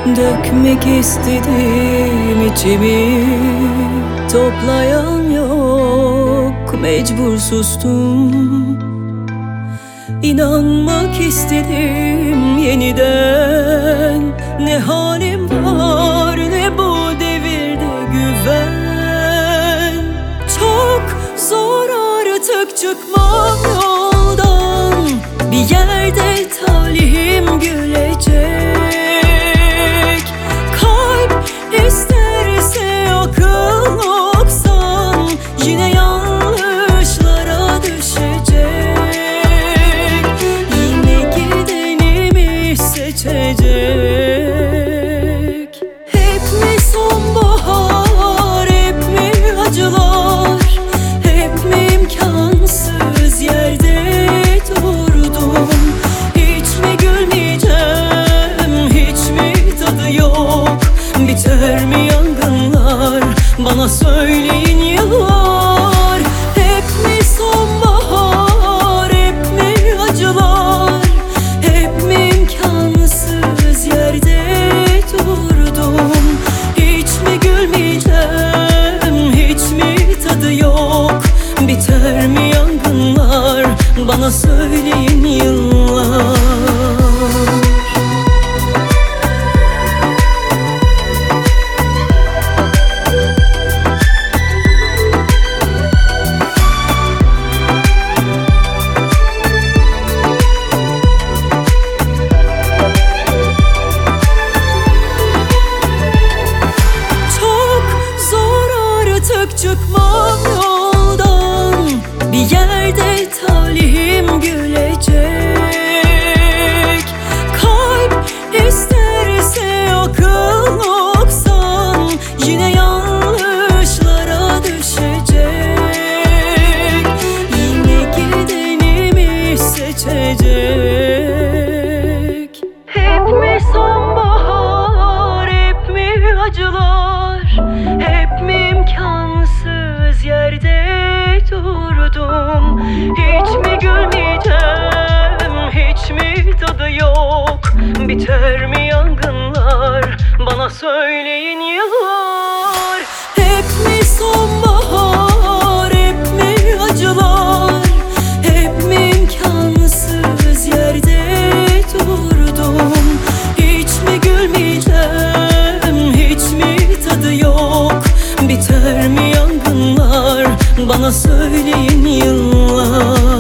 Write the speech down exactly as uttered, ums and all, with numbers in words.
Dökmek istedim içimi, toplayan yok, mecbur sustum. İnanmak istedim yeniden, ne halim var ne bu devirde güven. Çok zor artık çıkmam yoldan, bir yerde talihim gülecek. Kalp isterse akıl oksan, yine yanlışlara düşecek. Yine gidenimi seçecek. Hep mi sonbahar, hep mi acılar, hep mi imkansız yerde durdum. Hiç mi gülmeyeceğim, hiç mi tadı yok? Biter mi yangınlar, bana söyleyin yıllar. Hep mi sonbahar, hep mi acılar, hep mi imkansız yerde durdum. Hiç mi gülmeyeceğim, hiç mi tadı yok? Biter mi yangınlar, bana söyleyin yıllar. Çıkmam yoldan, bir yerde talihim gülecek. Kalp isterse akıl oksan, yine yanlışlara düşecek. Yine gidenimi seçecek. Hep mi sonbahar, hep mi acılar, hep mi imkansız yerde durdum. Hiç mi gülmeyeceğim, hiç mi tadı yok? Biter mi yangınlar, bana söyleyin yıllar. Hep mi sonbahar, hep mi acılar, hep mi imkansız yerde durdum. Hiç mi gülmeyeceğim, hiç mi tadı yok? Biter mi yangınlar, bana söyleyin yıllar.